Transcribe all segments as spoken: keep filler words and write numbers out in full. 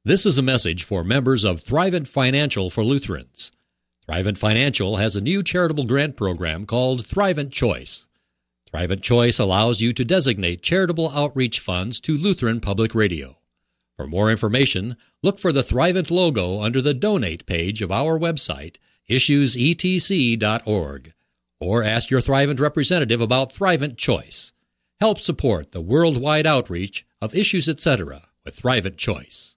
This is a message for members of Thrivent Financial for Lutherans. Thrivent Financial has a new charitable grant program called Thrivent Choice. Thrivent Choice allows you to designate charitable outreach funds to Lutheran Public Radio. For more information, look for the Thrivent logo under the Donate page of our website, issues e t c dot org, or ask your Thrivent representative about Thrivent Choice. Help support the worldwide outreach of Issues et cetera with Thrivent Choice.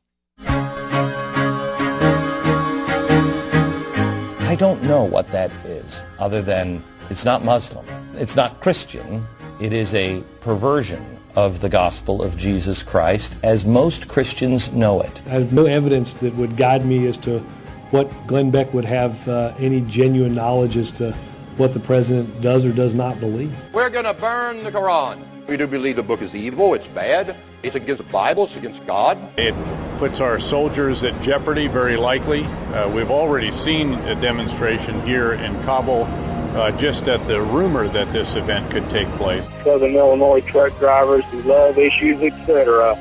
I don't know what that is, other than it's not Muslim. It's not Christian. It is a perversion of the gospel of Jesus Christ, as most Christians know it. I have no evidence that would guide me as to what Glenn Beck would have uh, any genuine knowledge as to what the president does or does not believe. We're going to burn the Quran. We do believe the book is evil, it's bad, it's against the Bible, it's against God. It puts our soldiers at jeopardy, very likely. Uh, we've already seen a demonstration here in Kabul, uh, just at the rumor that this event could take place. Southern Illinois truck drivers who love Issues, et cetera.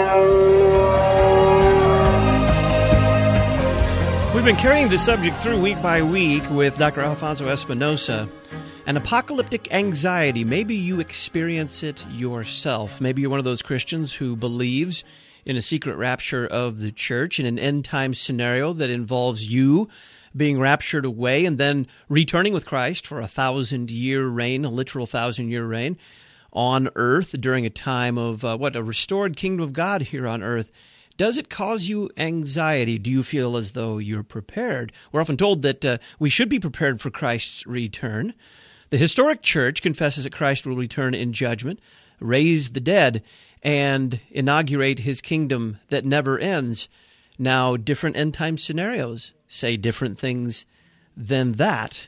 We've been carrying this subject through week by week with Doctor Alfonso Espinosa. An apocalyptic anxiety. Maybe you experience it yourself. Maybe you're one of those Christians who believes in a secret rapture of the church, in an end-time scenario that involves you being raptured away and then returning with Christ for a thousand-year reign, a literal thousand-year reign on earth during a time of, uh, what, a restored kingdom of God here on earth. Does it cause you anxiety? Do you feel as though you're prepared? We're often told that uh, we should be prepared for Christ's return. The historic church confesses that Christ will return in judgment, raise the dead, and inaugurate his kingdom that never ends. Now, different end-time scenarios say different things than that.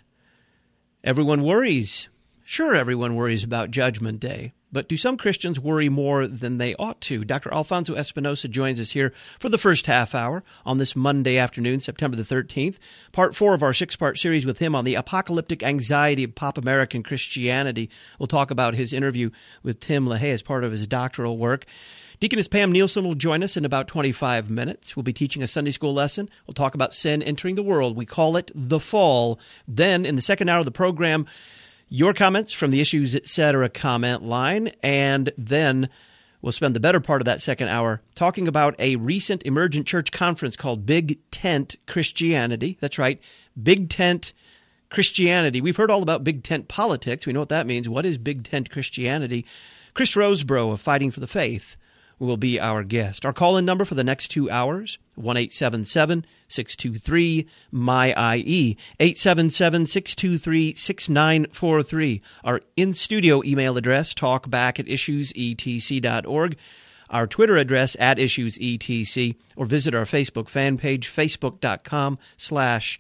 Everyone worries. Sure, everyone worries about Judgment Day. But do some Christians worry more than they ought to? Doctor Alfonso Espinosa joins us here for the first half hour on this Monday afternoon, September the thirteenth. Part four of our six-part series with him on the apocalyptic anxiety of pop American Christianity. We'll talk about his interview with Tim LaHaye as part of his doctoral work. Deaconess Pam Nielsen will join us in about twenty-five minutes. We'll be teaching a Sunday school lesson. We'll talk about sin entering the world. We call it the fall. Then, in the second hour of the program, your comments from the Issues et cetera comment line, and then we'll spend the better part of that second hour talking about a recent emergent church conference called Big Tent Christianity. That's right, Big Tent Christianity. We've heard all about Big Tent politics. We know what that means. What is Big Tent Christianity? Chris Rosebrough of Fighting for the Faith will be our guest. Our call-in number for the next two hours, one eight seven seven, six two three, M Y I E, eight seven seven, six two three, six nine four three. Our in-studio email address, talkback at issues e t c dot org. Our Twitter address, at issuesetc, or visit our Facebook fan page, facebook.com slash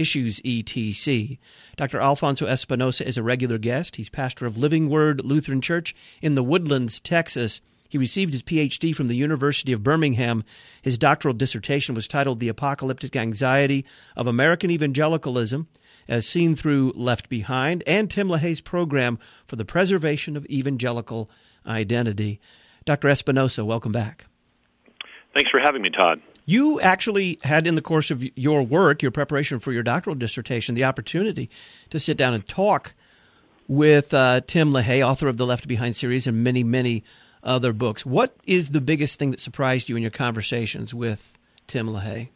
issuesetc. Doctor Alfonso Espinosa is a regular guest. He's pastor of Living Word Lutheran Church in the Woodlands, Texas. He received his P H D from the University of Birmingham. His doctoral dissertation was titled The Apocalyptic Anxiety of American Evangelicalism, as seen through Left Behind, and Tim LaHaye's program for the preservation of evangelical identity. Doctor Espinosa, welcome back. Thanks for having me, Todd. You actually had, in the course of your work, your preparation for your doctoral dissertation, the opportunity to sit down and talk with uh, Tim LaHaye, author of the Left Behind series and many, many other books. What is the biggest thing that surprised you in your conversations with Tim LaHaye?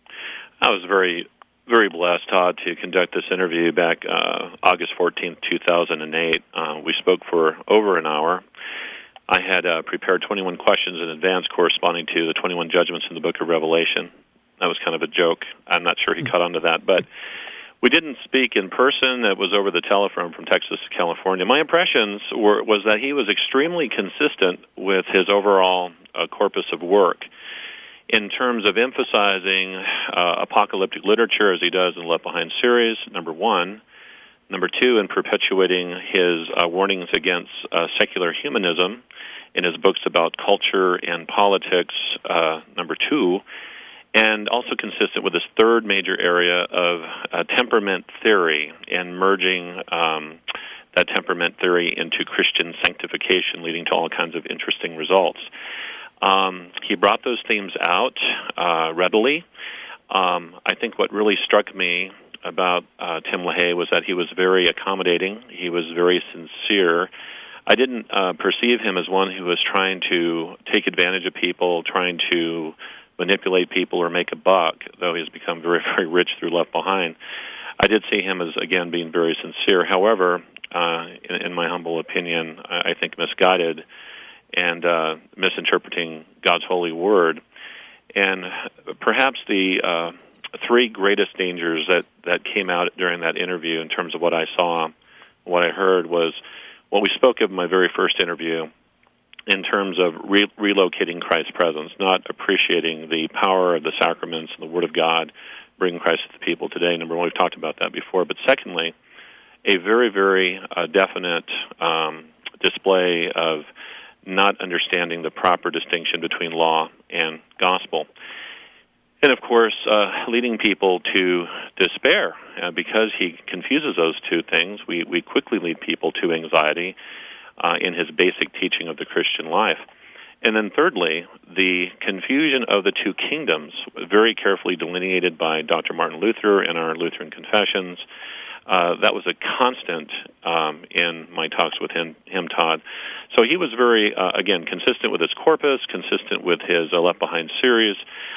I was very, very blessed, Todd, to conduct this interview back uh, August fourteenth, two thousand eight. Uh, we spoke for over an hour. I had uh, prepared twenty-one questions in advance corresponding to the twenty-one judgments in the book of Revelation. That was kind of a joke. I'm not sure he mm-hmm. caught on to that, but we didn't speak in person. It was over the telephone from Texas to California. My impressions were was that he was extremely consistent with his overall uh, corpus of work in terms of emphasizing uh, apocalyptic literature, as he does in the Left Behind series, number one. Number two, in perpetuating his uh, warnings against uh, secular humanism in his books about culture and politics, uh, number two. And also consistent with this third major area of uh, temperament theory and merging um, that temperament theory into Christian sanctification, leading to all kinds of interesting results. Um, he brought those themes out uh, readily. Um, I think what really struck me about uh, Tim LaHaye was that he was very accommodating. He was very sincere. I didn't uh, perceive him as one who was trying to take advantage of people, trying to manipulate people or make a buck, though he's become very, very rich through Left Behind. I did see him as, again, being very sincere. However, uh, in, in my humble opinion, I, I think misguided and uh, misinterpreting God's holy word. And perhaps the uh, three greatest dangers that, that came out during that interview in terms of what I saw, what I heard, was what we spoke of in my very first interview in terms of re- relocating Christ's presence, not appreciating the power of the sacraments and the Word of God, bringing Christ to the people today. Number one, we've talked about that before. But secondly, a very, very uh, definite um, display of not understanding the proper distinction between law and gospel. And, of course, uh, leading people to despair. Uh, because he confuses those two things, we, we quickly lead people to anxiety uh, in his basic teaching of the Christian life. And then thirdly, the confusion of the two kingdoms, very carefully delineated by Doctor Martin Luther in our Lutheran Confessions. Uh, that was a constant um, in my talks with him, him, Todd. So he was very, uh, again, consistent with his corpus, consistent with his uh, Left Behind series.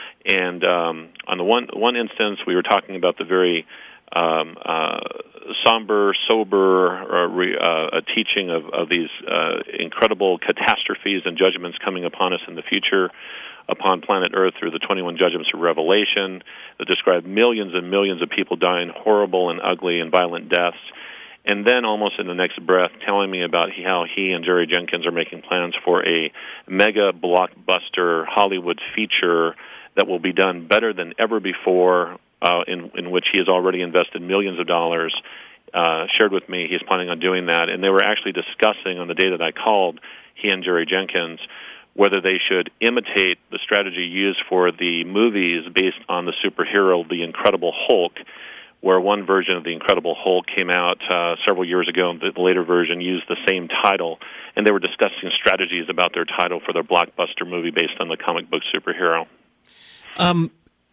And um, on the one one instance, we were talking about the very um, uh, somber, sober uh, re, uh, a teaching of, of these uh, incredible catastrophes and judgments coming upon us in the future upon planet Earth through the twenty-one judgments of Revelation that describe millions and millions of people dying horrible and ugly and violent deaths. And then almost in the next breath telling me about how he and Jerry Jenkins are making plans for a mega blockbuster Hollywood feature that will be done better than ever before, uh, in, in which he has already invested millions of dollars, uh, shared with me he's planning on doing that. And they were actually discussing on the day that I called, he and Jerry Jenkins, whether they should imitate the strategy used for the movies based on the superhero, The Incredible Hulk, where one version of The Incredible Hulk came out uh, several years ago, and the later version used the same title, and they were discussing strategies about their title for their blockbuster movie based on the comic book superhero. Um,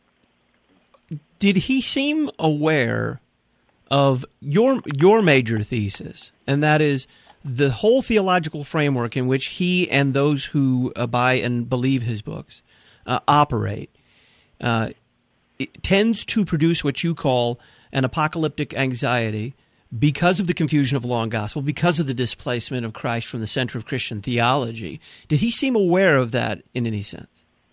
did he seem aware of your your major thesis, and that is the whole theological framework in which he and those who uh, buy and believe his books uh, operate? Uh, it tends to produce what you call an apocalyptic anxiety because of the confusion of law and gospel, because of the displacement of Christ from the center of Christian theology. Did he seem aware of that in any sense?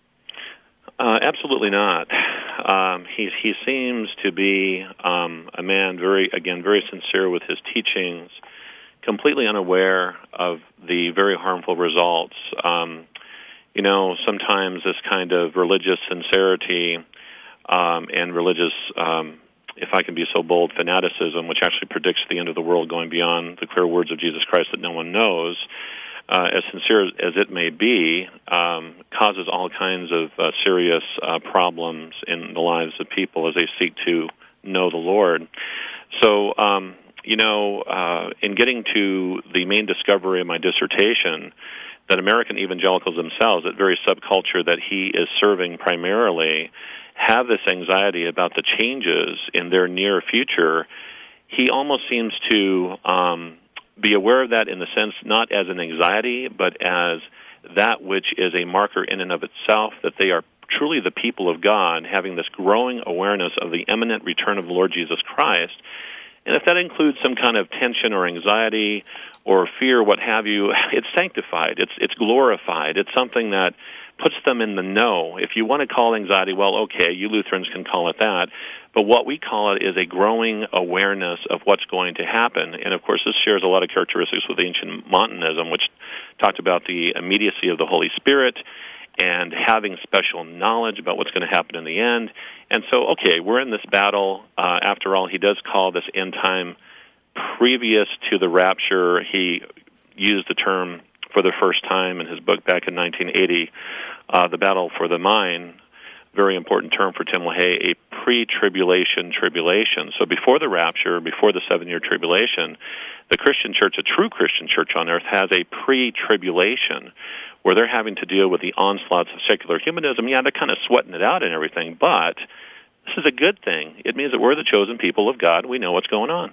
Uh, absolutely not. Um, he he seems to be um, a man very, again, very sincere with his teachings, completely unaware of the very harmful results. Um, you know, sometimes this kind of religious sincerity um, and religious, um, if I can be so bold, fanaticism, which actually predicts the end of the world going beyond the clear words of Jesus Christ that no one knows, Uh, as sincere as it may be, um, causes all kinds of uh, serious uh, problems in the lives of people as they seek to know the Lord. So, um, you know, uh, in getting to the main discovery of my dissertation, that American evangelicals themselves, that very subculture that he is serving primarily, have this anxiety about the changes in their near future. He almost seems to Um, be aware of that in the sense not as an anxiety, but as that which is a marker in and of itself, that they are truly the people of God, having this growing awareness of the imminent return of the Lord Jesus Christ. And if that includes some kind of tension or anxiety or fear, what have you, it's sanctified, it's it's glorified, it's something that puts them in the know. If you want to call anxiety, well, okay, you Lutherans can call it that. But what we call it is a growing awareness of what's going to happen. And, of course, this shares a lot of characteristics with ancient Montanism, which talked about the immediacy of the Holy Spirit and having special knowledge about what's going to happen in the end. And so, okay, we're in this battle. Uh, after all, he does call this end time previous to the rapture. He used the term for the first time in his book back in nineteen eighty, uh, The Battle for the Mind, very important term for Tim LaHaye, a pre-tribulation tribulation. So before the rapture, before the seven-year tribulation, the Christian church, a true Christian church on earth, has a pre-tribulation where they're having to deal with the onslaughts of secular humanism. Yeah, they're kind of sweating it out and everything, but this is a good thing. It means that we're the chosen people of God. We know what's going on.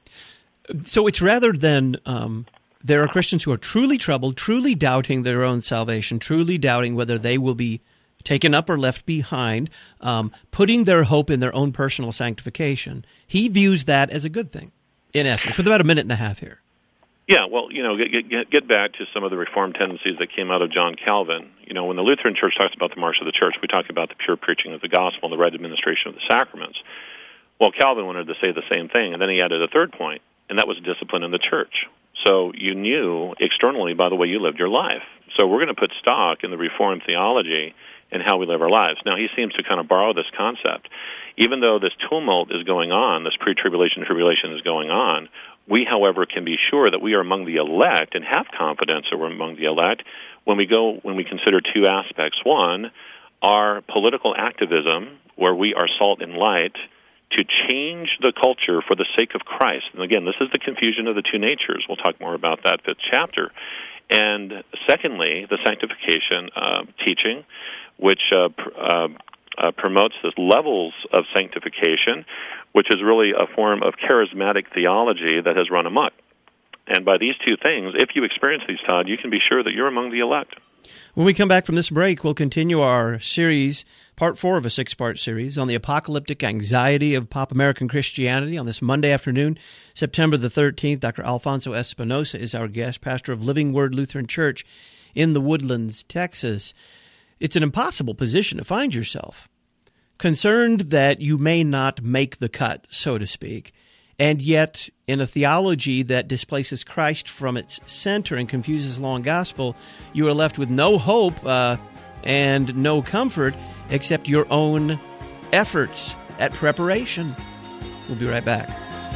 So it's rather than um, there are Christians who are truly troubled, truly doubting their own salvation, truly doubting whether they will be taken up or left behind, um, putting their hope in their own personal sanctification. He views that as a good thing, in essence, with about a minute and a half here. Yeah, well, you know, get, get, get back to some of the Reformed tendencies that came out of John Calvin. You know, when the Lutheran Church talks about the marks of the church, we talk about the pure preaching of the gospel and the right administration of the sacraments. Well, Calvin wanted to say the same thing, and then he added a third point, and that was discipline in the church. So you knew externally by the way you lived your life. So we're going to put stock in the Reformed theology and how we live our lives. Now, he seems to kind of borrow this concept. Even though this tumult is going on, this pre-tribulation tribulation is going on, we, however, can be sure that we are among the elect and have confidence that we're among the elect when we go when we consider two aspects. One, our political activism, where we are salt and light, to change the culture for the sake of Christ. And again, this is the confusion of the two natures. We'll talk more about that fifth chapter. And secondly, the sanctification uh, teaching, which uh, pr- uh, uh, promotes the levels of sanctification, which is really a form of charismatic theology that has run amok. And by these two things, if you experience these, Todd, you can be sure that you're among the elect. When we come back from this break, we'll continue our series, part four of a six-part series, on the apocalyptic anxiety of pop American Christianity. On this Monday afternoon, September the thirteenth, Doctor Alfonso Espinosa is our guest, pastor of Living Word Lutheran Church in the Woodlands, Texas. It's an impossible position to find yourself, concerned that you may not make the cut, so to speak, and yet in a theology that displaces Christ from its center and confuses law and gospel, you are left with no hope uh, and no comfort except your own efforts at preparation. We'll be right back.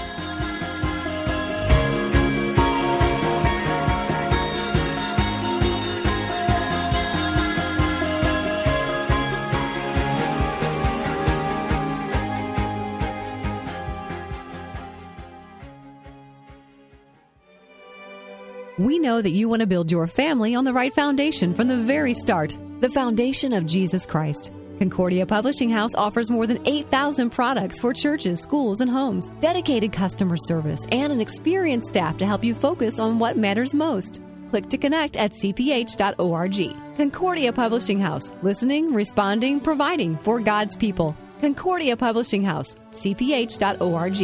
We know that you want to build your family on the right foundation from the very start, the foundation of Jesus Christ. Concordia Publishing House offers more than eight thousand products for churches, schools, and homes, dedicated customer service, and an experienced staff to help you focus on what matters most. Click to connect at c p h dot org. Concordia Publishing House, listening, responding, providing for God's people. Concordia Publishing House, c p h dot org.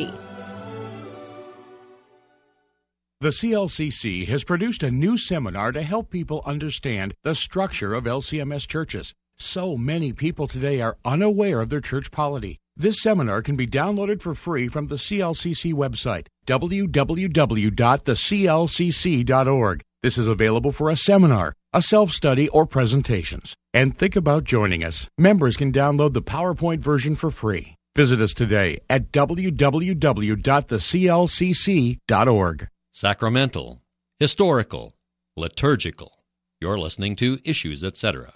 The C L C C has produced a new seminar to help people understand the structure of L C M S churches. So many people today are unaware of their church polity. This seminar can be downloaded for free from the C L C C website, w w w dot the c l c c dot org. This is available for a seminar, a self-study, or presentations. And think about joining us. Members can download the PowerPoint version for free. Visit us today at w w w dot the c l c c dot org. Sacramental, historical, liturgical. You're listening to Issues, et cetera.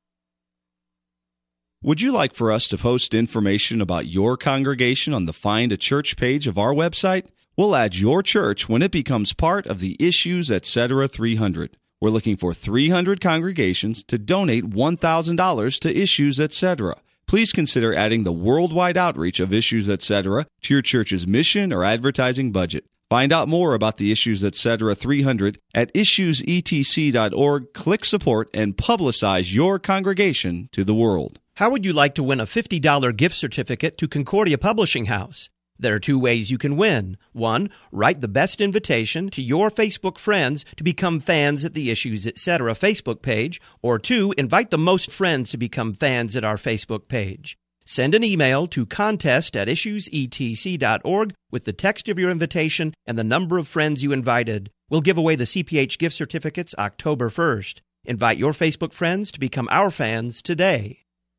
Would you like for us to post information about your congregation on the Find a Church page of our website? We'll add your church when it becomes part of the Issues, et cetera three hundred. We're looking for three hundred congregations to donate one thousand dollars to Issues, et cetera. Please consider adding the worldwide outreach of Issues, et cetera to your church's mission or advertising budget. Find out more about the Issues, et cetera three hundred at issues e t c dot org. Click support and publicize your congregation to the world. How would you like to win a fifty dollars gift certificate to Concordia Publishing House? There are two ways you can win. One, write the best invitation to your Facebook friends to become fans at the Issues, et cetera Facebook page. Or two, invite the most friends to become fans at our Facebook page. Send an email to contest at issues e t c dot org with the text of your invitation and the number of friends you invited. We'll give away the C P H gift certificates October first. Invite your Facebook friends to become our fans today.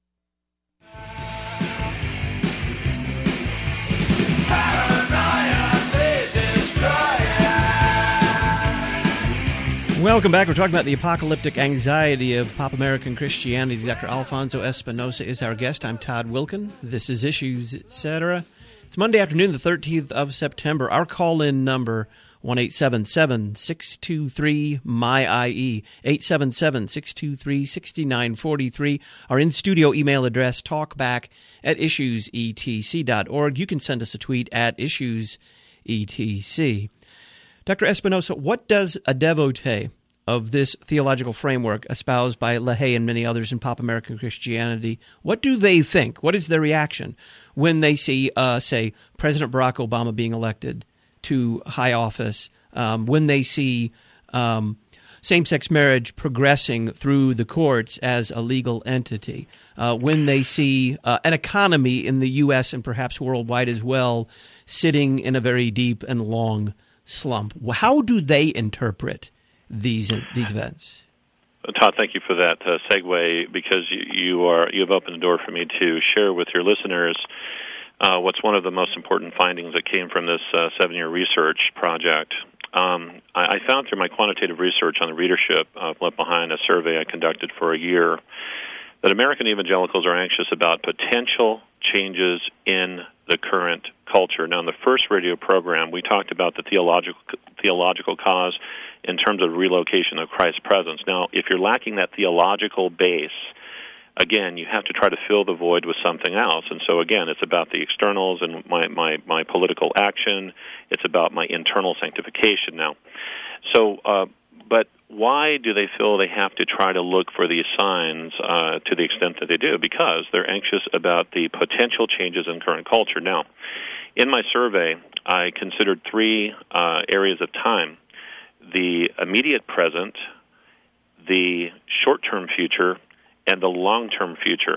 Welcome back. We're talking about the apocalyptic anxiety of pop American Christianity. Doctor Alfonso Espinosa is our guest. I'm Todd Wilkin. This is Issues, et cetera. It's Monday afternoon, the thirteenth of September. Our call-in number, one eight seven seven, six two three, M Y I E, eight seven seven, six two three, six nine four three. Our in-studio email address, talkback at issues e t c dot org. You can send us a tweet at issues e t c. Doctor Espinosa, what does a devotee of this theological framework espoused by LaHaye and many others in pop American Christianity, what do they think? What is their reaction when they see, uh, say, President Barack Obama being elected to high office, um, when they see um, same-sex marriage progressing through the courts as a legal entity, uh, when they see uh, an economy in the U S and perhaps worldwide as well sitting in a very deep and long slump? How do they interpret these these events? Todd, thank you for that uh, segue, because you, you are you have opened the door for me to share with your listeners uh, what's one of the most important findings that came from this uh, seven-year research project. Um, I, I found through my quantitative research on the readership of Left Behind, a survey I conducted for a year, that American evangelicals are anxious about potential changes in the current culture. Now, in the first radio program, we talked about the theological theological cause in terms of relocation of Christ's presence. Now, if you're lacking that theological base, again, you have to try to fill the void with something else. And so, again, it's about the externals and my, my, my political action. It's about my internal sanctification now. So, uh, but why do they feel they have to try to look for these signs uh, to the extent that they do? Because they're anxious about the potential changes in current culture. Now, in my survey, I considered three uh, areas of time: the immediate present, the short-term future, and the long-term future.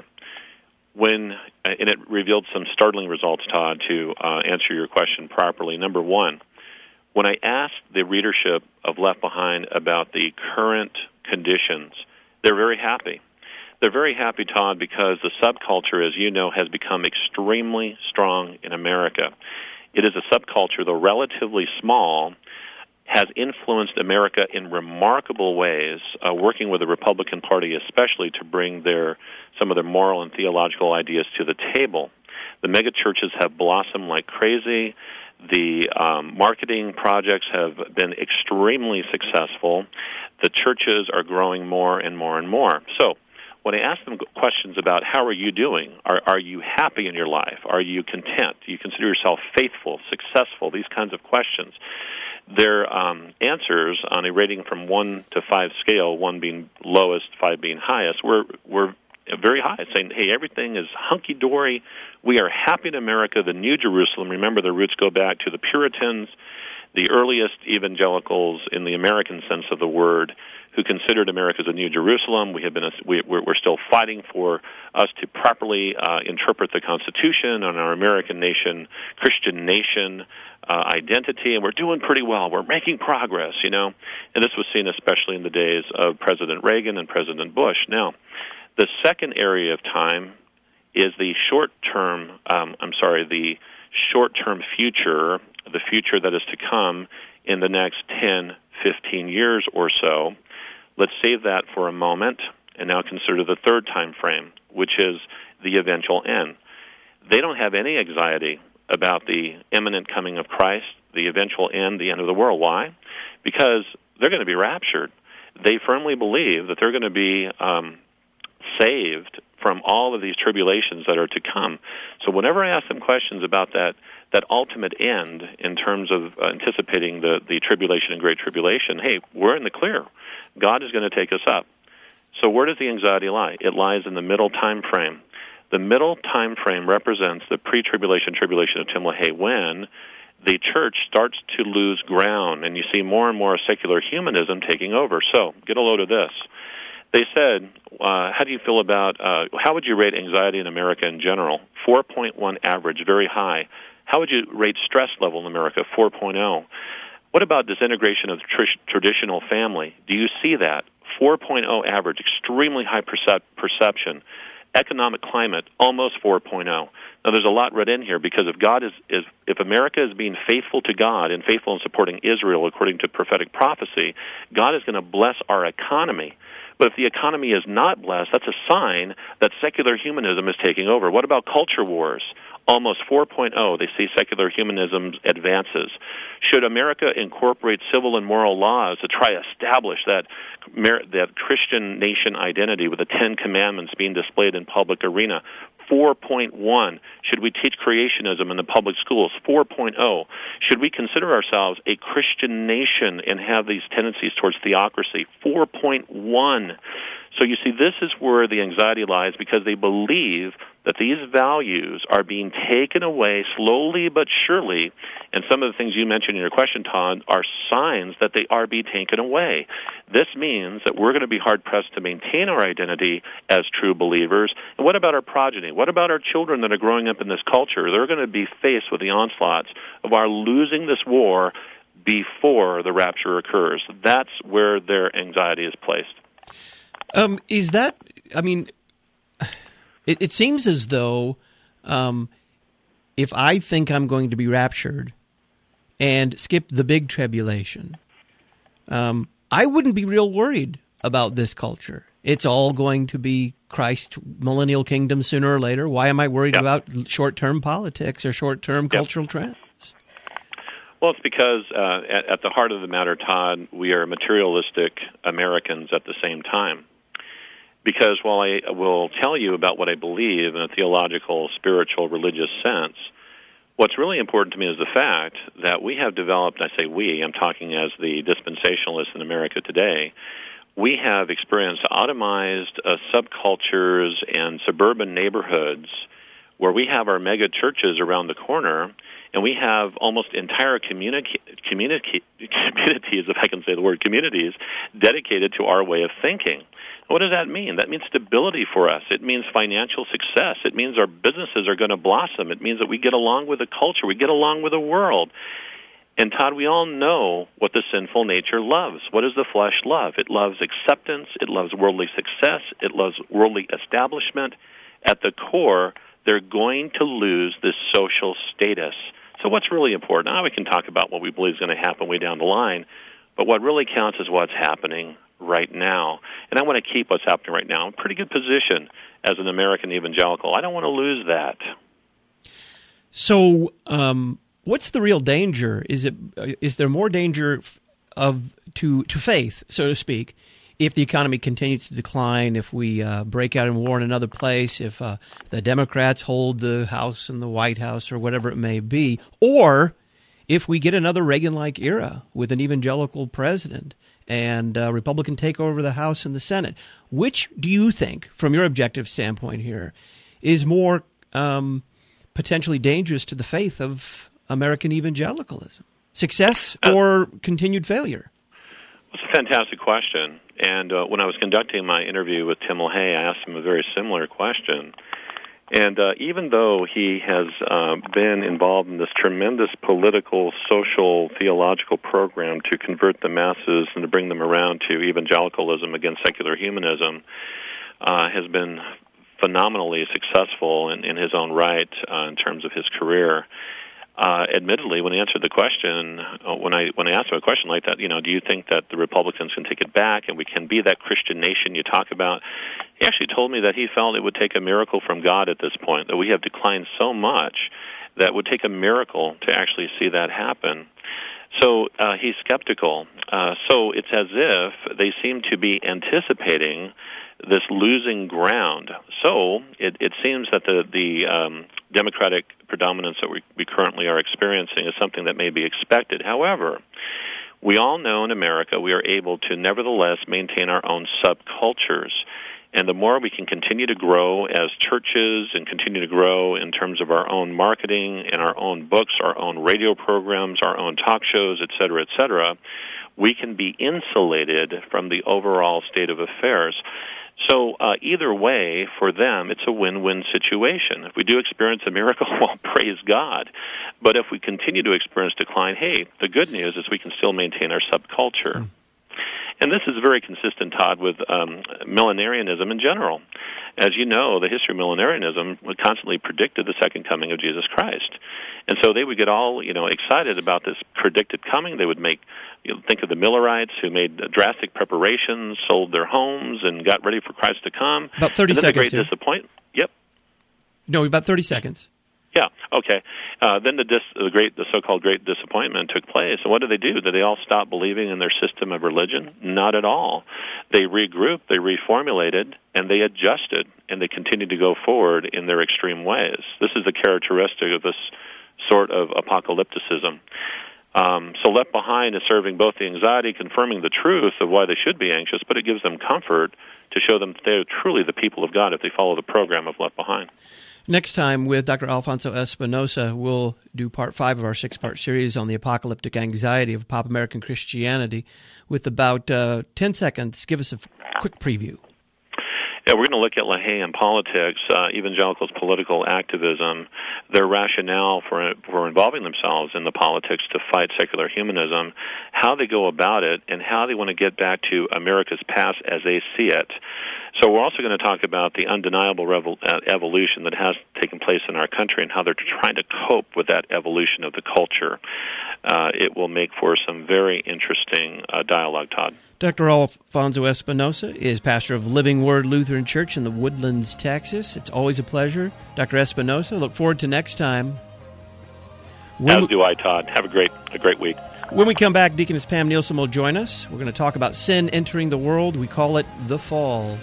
When and it revealed some startling results, Todd, to uh, answer your question properly. Number one, when I asked the readership of Left Behind about the current conditions, they're very happy. They're very happy, Todd, because the subculture, as you know, has become extremely strong in America. It is a subculture, though relatively small, has influenced America in remarkable ways, uh, working with the Republican Party especially to bring their some of their moral and theological ideas to the table. The megachurches have blossomed like crazy. The um, marketing projects have been extremely successful. The churches are growing more and more and more. So when I ask them questions about how are you doing, are, are you happy in your life, are you content, do you consider yourself faithful, successful, these kinds of questions, their um, answers on a rating from one to five scale, one being lowest, five being highest, were were very high, saying, hey, everything is hunky-dory. We are happy in America, the New Jerusalem. Remember, their roots go back to the Puritans, the earliest evangelicals in the American sense of the word, who considered America as a New Jerusalem. We have been, a, we, we're still fighting for us to properly uh, interpret the Constitution and our American nation, Christian nation uh, identity, and we're doing pretty well. We're making progress, you know. And this was seen especially in the days of President Reagan and President Bush. Now, the second area of time is the short-term, um, I'm sorry, the short-term future, the future that is to come in the next ten, fifteen years or so. Let's save that for a moment and now consider the third time frame, which is the eventual end. They don't have any anxiety about the imminent coming of Christ, the eventual end, the end of the world. Why? Because they're going to be raptured. They firmly believe that they're going to be um, saved from all of these tribulations that are to come. So whenever I ask them questions about that that ultimate end in terms of uh, anticipating the, the tribulation and great tribulation, hey, we're in the clear. God is going to take us up. So where does the anxiety lie? It lies in the middle time frame. The middle time frame represents the pre-tribulation tribulation of Tim LaHaye, when the church starts to lose ground and you see more and more secular humanism taking over. So get a load of this. They said, uh, how do you feel about, uh, how would you rate anxiety in America in general? four point one average, very high. How would you rate stress level in America? four point oh. What about disintegration of tr- traditional family? Do you see that? four point oh average, extremely high percep- perception. Economic climate, almost four point oh. Now, there's a lot read in here, because if God is, is if America is being faithful to God and faithful in supporting Israel according to prophetic prophecy, God is going to bless our economy. But if the economy is not blessed, that's a sign that secular humanism is taking over. What about culture wars? Almost four point oh, they see secular humanism advances. Should America incorporate civil and moral laws to try to establish that that Christian nation identity with the Ten Commandments being displayed in public arena? four point one. Should we teach creationism in the public schools? four point oh. Should we consider ourselves a Christian nation and have these tendencies towards theocracy? four point one. So you see, this is where the anxiety lies, because they believe that these values are being taken away slowly but surely, and some of the things you mentioned in your question, Todd, are signs that they are being taken away. This means that we're going to be hard-pressed to maintain our identity as true believers. And what about our progeny? What about our children that are growing up in this culture? They're going to be faced with the onslaughts of our losing this war before the rapture occurs. That's where their anxiety is placed. Um, is that, I mean, it, it seems as though um, if I think I'm going to be raptured and skip the big tribulation, um, I wouldn't be real worried about this culture. It's all going to be Christ's millennial kingdom sooner or later. Why am I worried yep. about short-term politics or short-term yep. cultural trends? Well, it's because uh, at, at the heart of the matter, Todd, we are materialistic Americans at the same time. Because while I will tell you about what I believe in a theological, spiritual, religious sense, what's really important to me is the fact that we have developed, I say we, I'm talking as the dispensationalist in America today, we have experienced automized uh, subcultures and suburban neighborhoods where we have our mega churches around the corner, and we have almost entire community, community, communities, if I can say the word communities, dedicated to our way of thinking. What does that mean? That means stability for us. It means financial success. It means our businesses are going to blossom. It means that we get along with the culture. We get along with the world. And, Todd, we all know what the sinful nature loves. What does the flesh love? It loves acceptance. It loves worldly success. It loves worldly establishment. At the core, they're going to lose this social status. So what's really important? Now we can talk about what we believe is going to happen way down the line, but what really counts is what's happening right now. And I want to keep what's happening right now in a pretty good position as an American evangelical. I don't want to lose that. So um, what's the real danger? Is it is there more danger of to to faith, so to speak, if the economy continues to decline, if we uh, break out in war in another place, if uh, the Democrats hold the House and the White House or whatever it may be, or if we get another Reagan-like era with an evangelical president and uh, Republican take over the House and the Senate? Which do you think, from your objective standpoint here, is more um, potentially dangerous to the faith of American evangelicalism? Success or continued failure? That's a fantastic question. And uh, when I was conducting my interview with Tim LaHaye, I asked him a very similar question. And uh, even though he has uh, been involved in this tremendous political, social, theological program to convert the masses and to bring them around to evangelicalism against secular humanism, uh, has been phenomenally successful in, in his own right uh, in terms of his career. Uh, admittedly, when he answered the question, uh, when I when I asked him a question like that, you know, do you think that the Republicans can take it back and we can be that Christian nation you talk about? He actually told me that he felt it would take a miracle from God at this point, that we have declined so much that it would take a miracle to actually see that happen. So uh, he's skeptical. Uh, so it's as if they seem to be anticipating this losing ground. So it, it seems that the, the um, Democratic predominance that we, we currently are experiencing is something that may be expected. However, we all know in America we are able to nevertheless maintain our own subcultures. And the more we can continue to grow as churches and continue to grow in terms of our own marketing and our own books, our own radio programs, our own talk shows, et cetera, et cetera, we can be insulated from the overall state of affairs. So uh, either way, for them, it's a win-win situation. If we do experience a miracle, well, praise God. But if we continue to experience decline, hey, the good news is we can still maintain our subculture. Mm. And this is very consistent, Todd, with um, millenarianism in general. As you know, the history of millenarianism constantly predicted the second coming of Jesus Christ. And so they would get all, you know, excited about this predicted coming. They would make, you know, think of the Millerites who made drastic preparations, sold their homes, and got ready for Christ to come. About thirty and then seconds. The great disappointment. Yep. No, about thirty seconds. Yeah. Okay. Uh, then the, dis, the great, the so-called Great Disappointment took place, and what did they do? Did they all stop believing in their system of religion? Not at all. They regrouped, they reformulated, and they adjusted, and they continued to go forward in their extreme ways. This is the characteristic of this sort of apocalypticism. Um, so Left Behind is serving both the anxiety, confirming the truth of why they should be anxious, but it gives them comfort to show them that they are truly the people of God if they follow the program of Left Behind. Next time with Doctor Alfonso Espinosa, we'll do part five of our six-part series on the apocalyptic anxiety of pop American Christianity with about uh, ten seconds. Give us a f- quick preview. Yeah, we're going to look at LaHaye and politics, uh, evangelicals' political activism, their rationale for for involving themselves in the politics to fight secular humanism, how they go about it, and how they want to get back to America's past as they see it. So we're also going to talk about the undeniable revel- uh, evolution that has taken place in our country and how they're trying to cope with that evolution of the culture. Uh, it will make for some very interesting uh, dialogue, Todd. Doctor Alfonso Espinosa is pastor of Living Word Lutheran Church in the Woodlands, Texas. It's always a pleasure. Doctor Espinosa, look forward to next time. When As do I, Todd. Have a great, a great week. When we come back, Deaconess Pam Nielsen will join us. We're going to talk about sin entering the world. We call it the fall.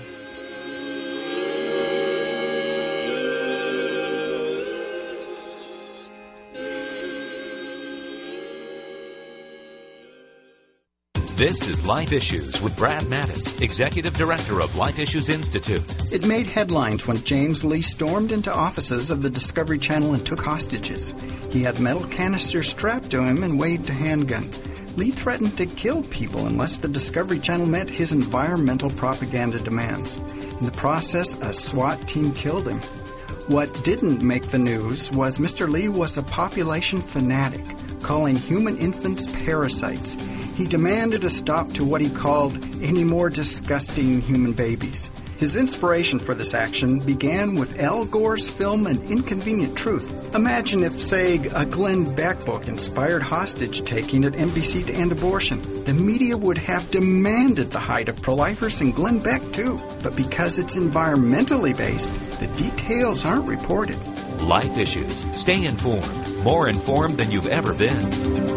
This is Life Issues with Brad Mattis, Executive Director of Life Issues Institute. It made headlines when James Lee stormed into offices of the Discovery Channel and took hostages. He had metal canisters strapped to him and waved a handgun. Lee threatened to kill people unless the Discovery Channel met his environmental propaganda demands. In the process, a SWAT team killed him. What didn't make the news was Mister Lee was a population fanatic, calling human infants parasites. He demanded a stop to what he called any more disgusting human babies. His inspiration for this action began with Al Gore's film An Inconvenient Truth. Imagine if, say, a Glenn Beck book inspired hostage-taking at N B C to end abortion. The media would have demanded the hide of pro-lifers and Glenn Beck, too. But because it's environmentally based, the details aren't reported. Life Issues. Stay informed. More informed than you've ever been.